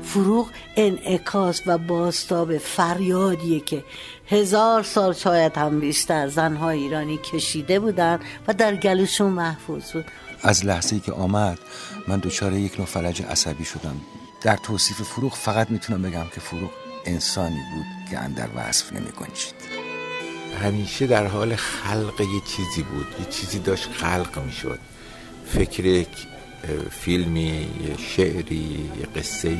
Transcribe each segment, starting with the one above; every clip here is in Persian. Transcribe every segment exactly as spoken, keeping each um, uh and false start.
فروغ انعکاس و بازتاب فریادیه که هزار سال شاید هم بیشتر زنهای ایرانی کشیده بودن و در گلوشون محفوظ بود. از لحظه‌ای که آمد من دچار یک نوع فلج عصبی شدم. در توصیف فروغ فقط میتونم بگم که فروغ انسانی بود که اندر وصف نمی‌گنجید. همیشه در حال خلق یه چیزی بود، یه چیزی داشت خلق میشد، فکر یک فیلمی، یه شعری، یه قصه‌ای.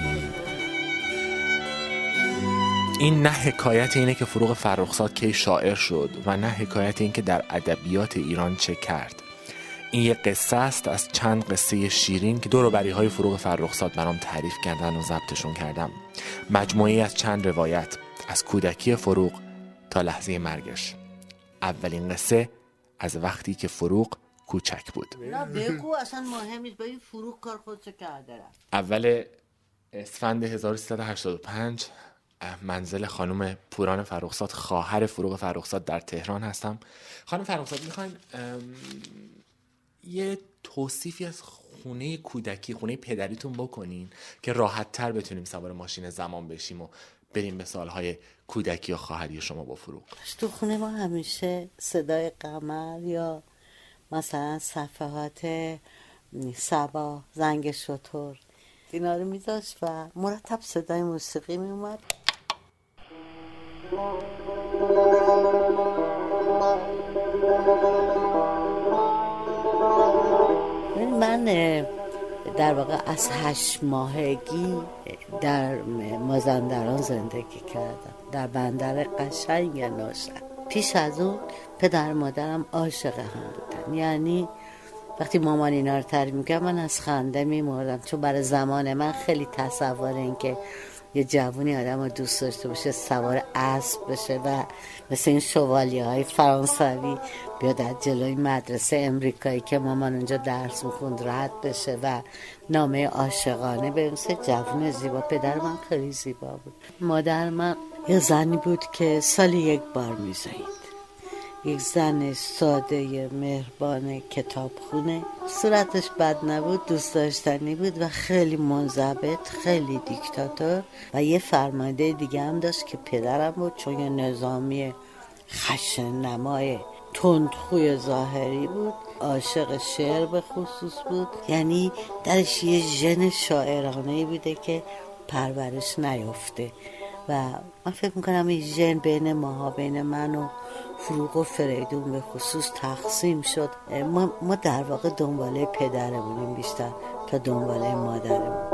این نه حکایت اینه که فروغ فرخزاد کی شاعر شد و نه حکایت این که در ادبیات ایران چه کرد. این یه قصه است از چند قصه شیرین که دور و بری های فروغ فرخزاد برام تعریف کردن و ضبطشون کردم. مجموعی از چند روایت از کودکی فروغ تا لحظه مرگش. اولین قصه از وقتی که فروغ کوچک بود. نه بگو، اصلا مهم نیست، با این فروغ کار خودشو کرده. اول اسفند هزار و سیصد و هشتاد و پنج منزل خانم پوران فرخزاد، خواهر فروغ فرخزاد، در تهران هستم. خانم فرخزاد، میخواین یه توصیفی از خونه کودکی، خونه پدریتون بکنین که راحت تر بتونیم سوار ماشین زمان بشیم و بریم به سالهای کودکی و خواهری شما با فروغ. تو خونه ما همیشه صدای قمر یا مثلا صفحات صبا، زنگ شتر اینا رو میذاشت و مرتب صدای موسیقی میومد. من در واقع از هشت ماهگی در مازندران زندگی کردم، در بندر قشنگ نوشهر. پیش از اون پدر مادرم عاشق هم بودن، یعنی وقتی مامان اینا رو تعریف می‌کرد من از خنده می‌مردم، چون برای زمان من خیلی تصور این که یه جوونی آدم رو دوست داشته باشه، سوار اسب بشه و مثل این شوالیه های فرانسوی بیاد از جلوی مدرسه امریکایی که مامان اونجا درس میخوند رد بشه و نامه عاشقانه بنویسه. جوون زیبا. پدر من خیلی زیبا بود. مادر من یه زنی بود که سالی یک بار میزایید، یک زن ساده مهربان کتابخونه. صورتش بد نبود، دوست داشتنی بود و خیلی منضبط، خیلی دیکتاتور. و یه فرمانده دیگه هم داشت که پدرم بود، چون یه نظامی خشن نمای تندخوی ظاهری بود، عاشق شعر به خصوص بود. یعنی درش یه ژن شاعرانه‌ای بوده که پرورش نیافته و من فکر میکنم این ژن بین ماها، بین من و فروغ و فریدون به خصوص تقسیم شد. ما, ما در واقع دنباله پدرمونیم بیشتر تا دنباله مادرمون.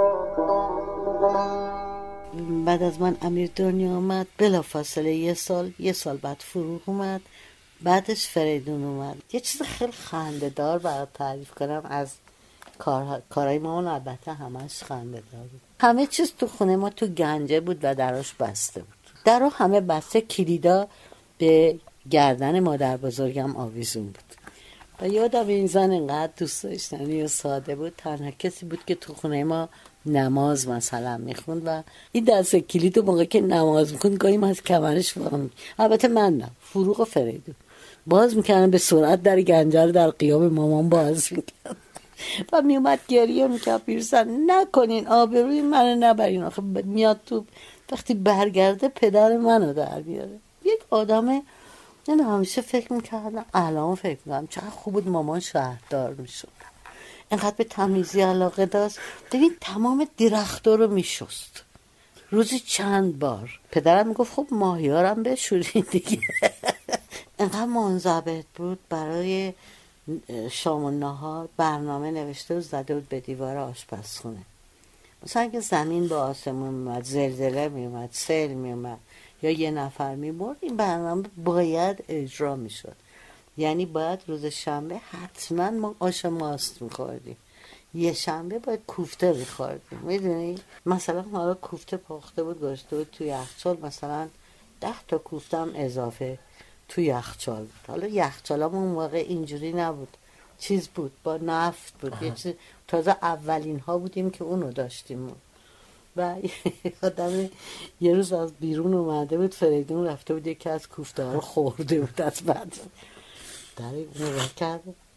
بعد از من امیر دنیا آمد، بلا فاصله یه سال یه سال بعد فروغ اومد، بعدش فریدون اومد. یه چیز خیلی خنده‌دار برات تعریف کنم از کار کارهای ما، البته همش خنده‌دار بود. همه چیز تو خونه ما تو گنجه بود و دراش بسته بود. درا همه بسته، کلیدا به گردن مادر بزرگم آویزون بود. و یادم این زن اینقدر دوست داشتنی و ساده بود، تنها کسی بود که تو خونه ما نماز مثلا میخوند و این دست کلید و موقع که نماز میخوند گاهی من از کمرش فهم، البته من نه، فروغ و فریدون باز میکردن به سرعت در گنجه رو در قیاب مامان باز میکردن و میومد گریه میکرد، پیرسن نکنین آبروی منو نبرین، آخه میاد تو وقتی برگرده پدر منو در بیاره. یک آدم، یعنی همیشه فکر میکردم، الان فکر میکنم چقدر خوب بود مامان شهردار میشد، اینقدر به تمیزی علاقه داشت. ببین تمام درخت‌ها رو میشست روزی چند بار. پدرم میگفت خب ماهیارم بشورین دیگه. اینقدر منضبط بود. برای شام و نهار برنامه نوشته و زده بود به دیوار آشپزخونه. مثلا اگه زمین با آسمون میومد، زلزله میومد، سیل میومد یا یه نفر میمرد، این برنامه باید اجرا میشد. یعنی باید روز شنبه حتما ما آش ماست میخوردیم، یه شنبه باید کوفته میخوردیم. میدونی مثلا حالا کوفته پخته بود گذاشته بود توی یخچال، مثلا ده تا کوفته هم اضافه توی یخچال بود. حالا یخچالمون اون موقع اینجوری نبود، چیز بود با نفت بود. آه. یه چیز تازه اولین ها بودیم که اونو داشتیم. و آدم یه روز از بیرون اومده بود، فریدون رفته بود یکی از کوفته ها رو خورده بود، از بعد در نگاه کرد،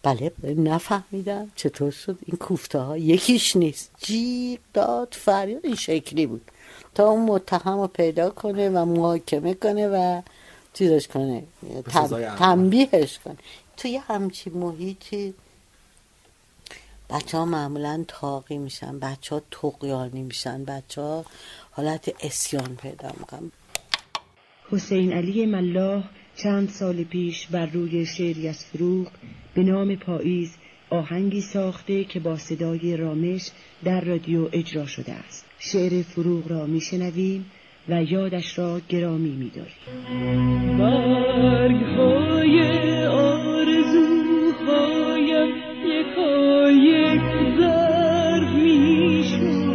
بله نفهمیدم چطور شد این کوفته ها یکیش نیست، جیغ داد فریاد این شکلی بود تا اون متهم رو پیدا کنه و محاکمه کنه و چیزش کنه، تن... تنبیهش کنه. توی همچین محیطی بچه ها معمولا تاقی میشن، بچه ها طغیانی میشن، بچه ها حالت اسیان پیدا میکنن. حسین علی ملاح چند سال پیش بر روی شعری از فروغ به نام پاییز آهنگی ساخته که با صدای رامش در رادیو اجرا شده است. شعر فروغ را میشنویم و یادش را گرامی می‌داریم. برگ‌های آرزوهایم یکایک ضرب می‌شد،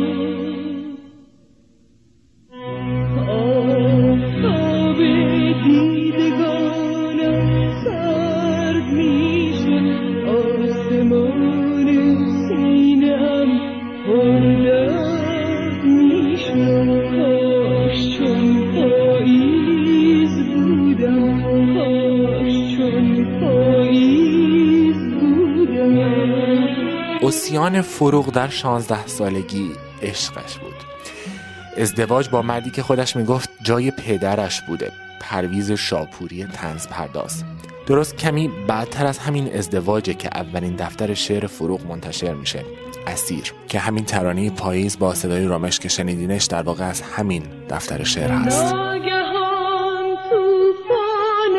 آفتاب دیدگانم سرد می‌شد، آسمان سینه‌ام پردرد می‌شد. کاش چون پاییز بودم، کاش چون پاییز بودم. عصیان فروغ در شانزده سالگی عشقش بود. ازدواج با مردی که خودش میگفت جای پدرش بوده، پرویز شاپوری طنز پرداز. درست کمی بعدتر از همین ازدواجه که اولین دفتر شعر فروغ منتشر میشه، اسیر، که همین ترانه پاییز با صدای رامش که شنیدینش در واقع از همین دفتر شعر هست. ناگهان طوفان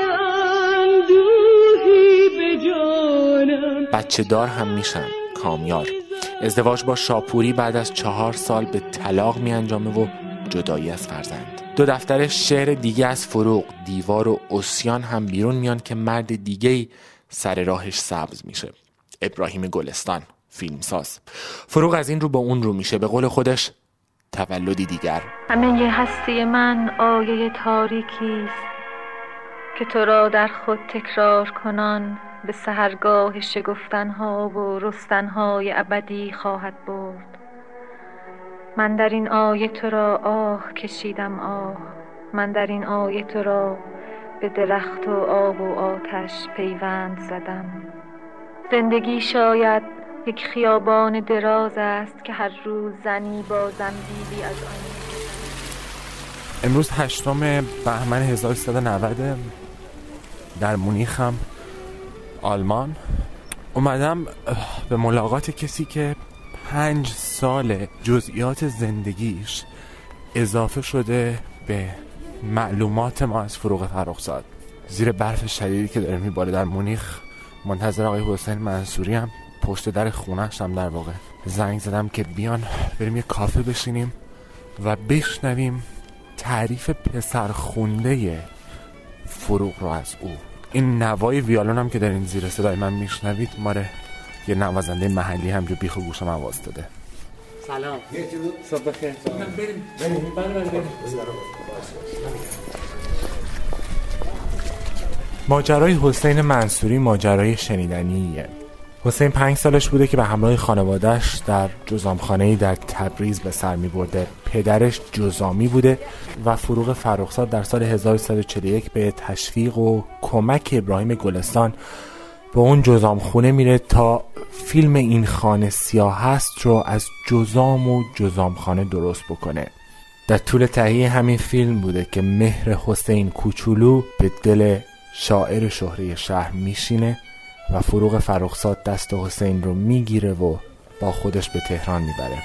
اندوهی به جانم. بچه دار هم میشن، کامیار. ازدواج با شاپوری بعد از چهار سال به طلاق می انجامه و جدایی از فرزند. دو دفتر شعر دیگه از فروغ، دیوار و عصیان، هم بیرون میان که مرد دیگه‌ای سر راهش سبز میشه، ابراهیم گلستان، فیلمساز. فروغ از این رو با اون رو میشه، به قول خودش تولدی دیگر. همه هستی من آیه تاریکی است که تو را در خود تکرار کنان به سحرگاه شگفتنها و رستنهای ابدی خواهد برد. من در این آیه تو را آه کشیدم، آه من در این آیه تو را به درخت و آب و آتش پیوند زدم. زندگی شاید یک خیابان دراز است که هر روز زنی با زنبیلی از آن می‌گذرد. امروز هشتم بهمن هزار و سیصد و نود در مونیخم، آلمان. اومدم به ملاقات کسی که پنج سال جزئیات زندگیش اضافه شده به معلومات ما از فروغ فرخزاد. زیر برف شدیدی که داره میباره در مونیخ منتظر آقای حسین منصوری هم پشت در خونه‌اش هم در واقع زنگ زدم که بیان بریم یه کافه بشینیم و بشنویم تعریف پسر خونده فروغ رو از او. این نوای ویولون هم که در این زیر صدای من میشنوید ماره یه نوازنده محلی همجا بیخ و گوشم آواز داده. سلام. صبح بخیر. بریم بریم بریم بریم. ماجرای حسین منصوری ماجرای شنیدنیه. حسین پنج سالش بوده که به همراه خانواده‌اش در جذامخانه‌ای در تبریز به سر می‌برده. پدرش جذامی بوده و فروغ فرخزاد در سال هزار و سیصد و چهل و یک به تشویق و کمک ابراهیم گلستان به اون جذامخونه میره تا فیلم این خانه سیاه هست رو از جذام و جذامخانه درست بکنه. در طول تهیه همین فیلم بوده که مهر حسین کوچولو به دل شاعر شهره شهر میشینه و فروغ فرخزاد دست حسین رو میگیره و با خودش به تهران میبره.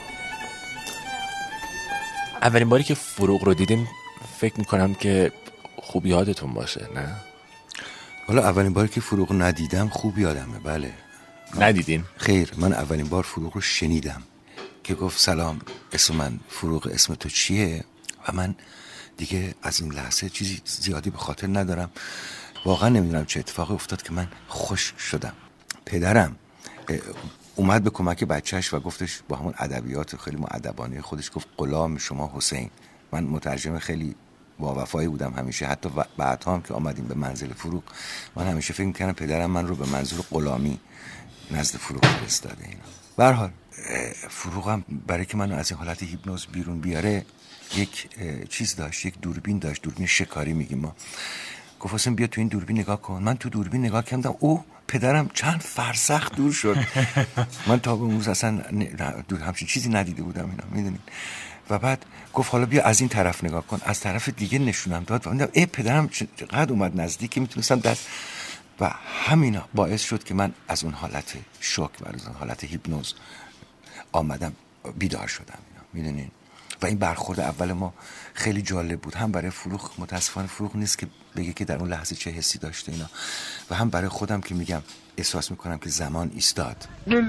اولین باری که فروغ رو دیدین فکر میکنم که خوب یادتون باشه، نه؟ حالا اولین باری که فروغ ندیدم خوب یادمه. بله. ندیدین؟ خیر، من اولین بار فروغ رو شنیدم که گفت سلام، اسم من فروغ، اسم تو چیه؟ و من دیگه از این لحظه چیزی زیادی به خاطر ندارم. واقعا نمیدونم چه اتفاقی افتاد که من خوش شدم. پدرم اومد به کمک بچهش و گفتش با همون ادبیات خیلی مؤدبانه خودش گفت غلام شما حسین. من مترجم خیلی با وفایی بودم همیشه، حتی بعدها هم که آمدیم به منزل فروغ من همیشه فکر می‌کردم پدرم من رو به منظور غلامی نزد فروغ فرستاده. اینا به هر حال فروغم برای که منو از این حالت هیپنوز بیرون بیاره یک چیز داشت، یک دوربین داشت، دوربین شکاری میگیم ما. گفت حسین بیا تو این دوربین نگاه کن. من تو دوربین نگاه کردم، او پدرم چند فرسخ دور شد. من تا به اون روز اصلا دور همچین چیزی ندیده بودم اینا، میدونین. و بعد گفت حالا بیا از این طرف نگاه کن. از طرف دیگه نشونم داد و دیدم ای پدرم چقدر اومد نزدیک که میتونستم دست. و همینا باعث شد که من از اون حالت شوک و از اون حالت هیپنوز آمدم بیدار شدم، میدونین. و این برخورد اول ما خیلی جالب بود، هم برای فروغ، متاسفانه فروغ نیست که بگه که در اون لحظه چه حسی داشته اینا، و هم برای خودم که میگم احساس میکنم که زمان ایستاد.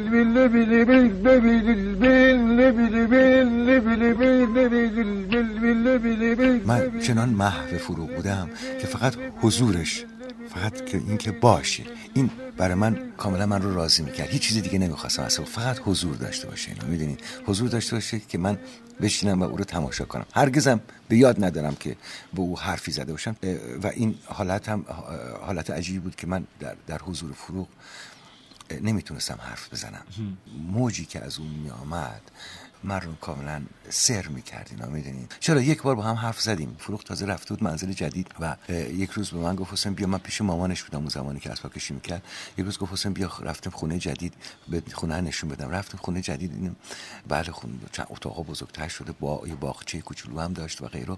من چنان محو فروغ بودم که فقط حضورش، فقط که این که باشه، این برای من کاملا من رو راضی میکرد. هیچ چیز دیگه نمیخواستم اصلا، فقط حضور داشته باشه اینا، میدونید، حضور داشته باشه که من بشینم و او رو تماشا کنم. هرگزم به یاد ندارم که به او حرفی زده باشم. و این حالت هم حالت عجیبی بود که من در, در حضور فروغ نمیتونستم حرف بزنم. موجی که از اون میامد من رو کاملا سر میکرد اینا، میدونین. چرا یک بار با هم حرف زدیم، فروغ تازه رفته بود منزل جدید و یک روز به من گفت حسین بیا، من پیش مامانش بودم اون زمانی که اسباب کشی میکرد. یک روز گفت حسین بیا رفتیم خونه جدید، به خونه نشون بدم. رفتیم خونه جدید، دیدیم بله خونه چند اتاقا بزرگتر شده، با یه باغچه کوچولو هم داشت و غیره.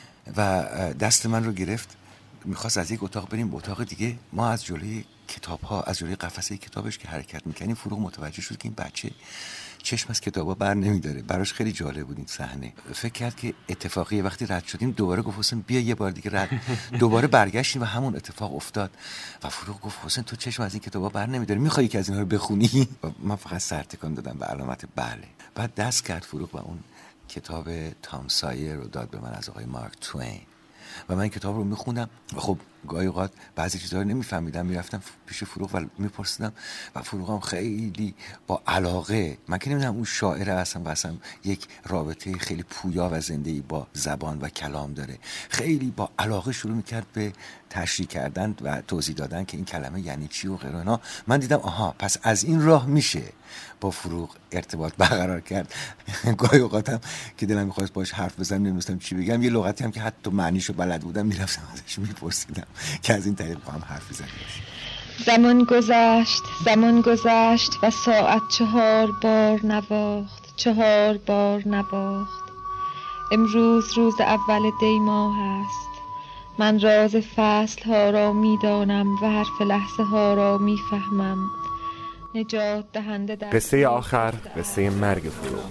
و دست من رو گرفت میخواست از یک اتاق بریم به اتاق دیگه. ما از جلوی کتاب ها، از جلوی قفسه کتابش که حرکت میکنیم، فروغ متوجه شد که این بچه چشم از کتابا بر نمیداره. براش خیلی جالب بود این صحنه. فکر کرد که اتفاقیه. وقتی رد شدیم دوباره گفت حسین بیا یه بار دیگه رد. دوباره برگشتیم و همون اتفاق افتاد و فروغ گفت حسین تو چشم از این کتابا بر نمیداره، میخوای که از اینا رو بخونی؟ و من فقط سر تکان دادم به علامت بله. بعد دست کرد فروغ و اون کتاب تام سایر رو داد به من از آقای مارک توین و من این کتاب رو میخوندم. خب گاهی اوقات بعضی چیزا رو نمیفهمیدم، میرفتم پیش فروغ و میپرسیدم و فروغ هم خیلی با علاقه، من که نمیدونم اون شاعر اصلا اصلا یک رابطه خیلی پویا و زنده‌ای با زبان و کلام داره، خیلی با علاقه شروع میکرد به تشریح کردن و توضیح دادن که این کلمه یعنی چی و غیره اینا. من دیدم آها پس از این راه میشه با فروغ ارتباط برقرار کرد. گاهی اوقاتم که دلم می‌خواست باهاش حرف بزنم نمی‌دونستم چی بگم، یه لغتی هم که حتی معنیشو بلد بودم میرفتم ازش میپرسیدم که از این طریق با هم حرف بزنیم. زمان گذشت، زمان گذشت و ساعت چهار بار نواخت، چهار بار نواخت. امروز روز اول دی ماه است. من راز فصل ها را میدانم و حرف لحظه ها را میفهمم. نجات دهنده در قصه آخر، قصه مرگ فروغ.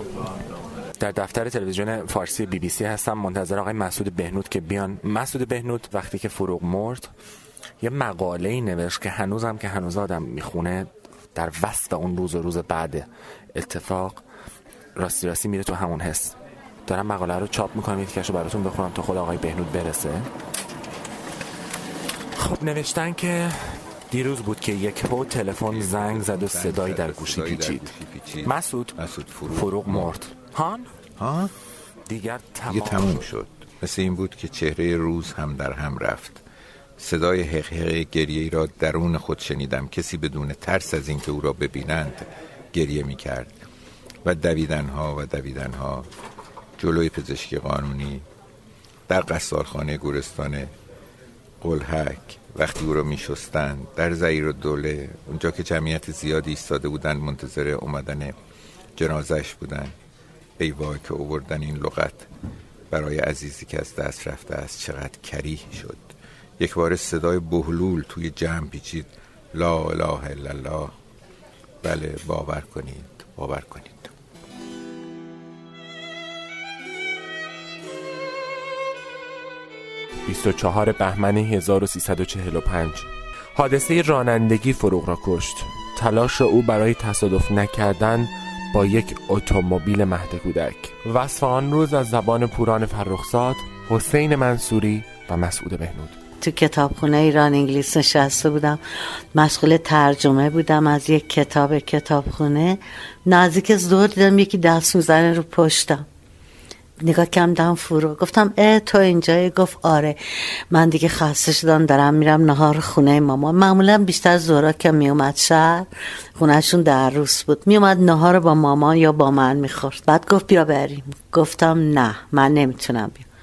در دفتر تلویزیون فارسی بی بی سی هستم، منتظر آقای مسعود بهنود که بیان. مسعود بهنود وقتی که فروغ مرد یه مقاله‌ای نوشت که هنوزم که هنوز آدم میخونه در وصف اون روز و روز بعد اتفاق راستی راستی میره تو همون حس. دارم مقاله رو چاپ میکنم، یک تیکه‌شو براتون بخونم تا خود آقای بهنود برسه. خب نوشتن که دیروز بود که یک هو تلفن زنگ زد و صدایی در گوشی پیچید. مسعود فروغ مرد. هان؟ ها؟ دیگر تمام, دیگه تموم شد. مثل این بود که چهره روز هم در هم رفت. صدای حقیقی گریه ای را درون خود شنیدم. کسی بدون ترس از اینکه او را ببینند گریه می کرد و دویدنها و دویدنها جلوی پزشکی قانونی، در قصارخانه گورستان قلهک وقتی او را می شستند، در زیرالدوله اونجا که جمعیت زیادی ایستاده بودند منتظر اومدن جنازش بودند. ای وای که آوردن این لغت برای عزیزی که از دست رفته است چقدر کریه شد. یک بار صدای بهلول توی جمع پیچید. لا اله الا الله. بله باور کنید، باور کنید. بیست و چهارم بهمن هزار و سیصد و چهل و پنج حادثه رانندگی فروغ را کشت. تلاش او برای تصادف نکردن با یک اتومبیل مهد کودک. وصف آن روز از زبان پوران فرخزاد، حسین منصوری و مسعود بهنود. تو کتابخونه ایران انگلیس نشسته بودم، مشغول ترجمه بودم از یک کتاب کتابخونه. نزدیک ظهر دیدم یکی دست میزنه رو پشتم. نگاه کردم فروغ، گفتم اه تو اینجایی؟ گفت آره. من دیگه خسته شدم، دارم میرم نهار خونه مامان. معمولا بیشتر ظهرا که میومد شهر، خونهشون در روس بود، میومد نهار با مامان یا با من میخورد. بعد گفت بیا بریم. گفتم نه من نمیتونم بیام.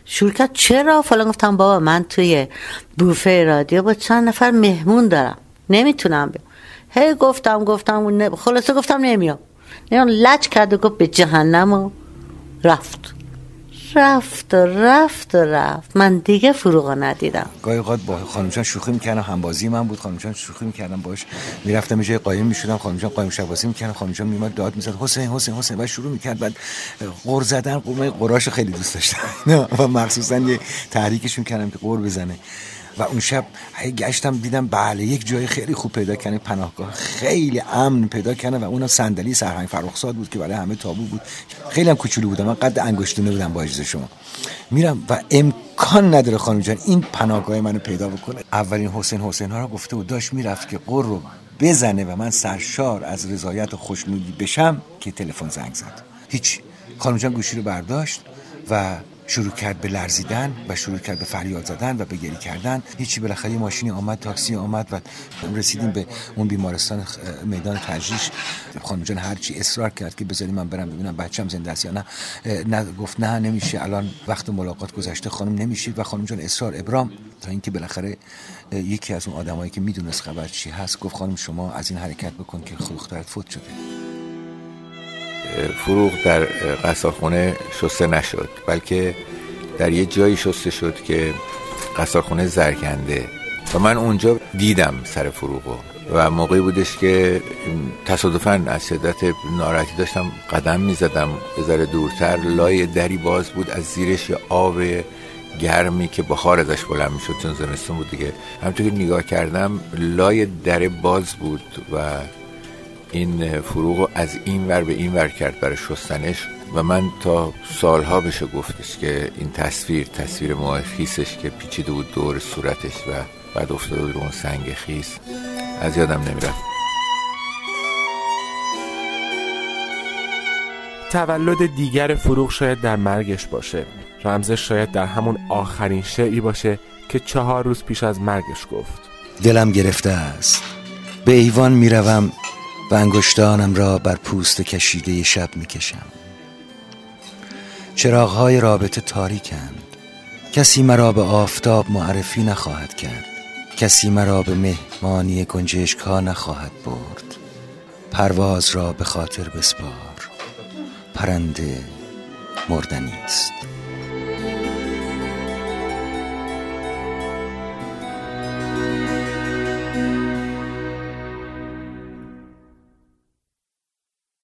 شروع کرد چرا فلان. گفتم بابا من توی بوفه رادیو با چند نفر مهمون دارم نمیتونم بیام. هی گفتم گفتم خلاصه گفتم نمیام نمیام. لج کرد و گفت به جهنم و رفت رفت و رفت و رفت. من دیگه فروغو ندیدم. گاهی اوقات با خانم جان شوخی میکردم، همبازی من بود، خانم جان شوخی میکردم باش، میرفتم یه جای قایم میشدم، خانم جان قایم شب بازی میکردم، خانم جان میومد داد میزد حسین حسین حسین بعد شروع میکرد بعد قر زدن. قرمه قراشو خیلی دوست داشتم و مخصوصا یه تحریکش میکردم که قر بزنه. و اون شب گشتم دیدم بله یک جای خیلی خوب پیدا کردن، پناهگاه خیلی امن پیدا کردن و اونم صندلی سرهنگ فرخزاد بود که برای همه تابو بود. خیلی هم کوچولو بودم، من قد انگشتونه بودم با اجازه شما. میرم و امکان نداره خانم جان این پناهگاه منو پیدا بکنه. اولین حسین حسین ها رو گفته بود داشت میرفت که قر رو بزنه و من سرشار از رضایت و خوشنودی بشم که تلفن زنگ زد. هیچ. خانم جان گوشی رو برداشت و شروع کرد به لرزیدن و شروع کرد به فریاد زدن و به گریه کردن. هیچی. بالاخره یه ماشینی آمد، تاکسی آمد و رسیدیم به اون بیمارستان میدان تجریش. خانم جان هرچی اصرار کرد که بذاری من برم ببینم بچه‌م زنده است یا نه، نه گفت نه نمیشه، الان وقت ملاقات گذشته خانم نمیشه. و خانم جان اصرار ابرام تا اینکه بالاخره یکی از اون آدمایی که میدونست خبر چی هست گفت خانم شما از این حرکت بکن که دخترت فوت شده. فروغ در قصارخونه شسته نشد، بلکه در یه جایی شسته شد که قصارخونه زرکنده و من اونجا دیدم سر فروغو و موقعی بودش که تصادفاً از شدت ناراحتی داشتم قدم میزدم به ذره دورتر، لای دری باز بود، از زیرش یه آب گرمی که بخار ازش بلند میشد چون زمستون بود دیگه. همونطور که نگاه کردم لای در باز بود و این فروغو از این ور به این ور کرد برای شستنش و من تا سالها بشه گفتش که این تصویر تصویر موهای خیسش که پیچیده بود دور صورتش و بعد افتاده بود رو اون سنگ خیس از یادم نمیرفت. تولد دیگر فروغ شاید در مرگش باشه، رمزش شاید در همون آخرین شعری باشه که چهار روز پیش از مرگش گفت. دلم گرفته است، به ایوان میروم و انگشتانم را بر پوست کشیده شب میکشم. چراغهای رابطه تاریکند، کسی مرا به آفتاب معرفی نخواهد کرد، کسی مرا به مهمانی گنجشک ها نخواهد برد. پرواز را به خاطر بسپار، پرنده مردنی است.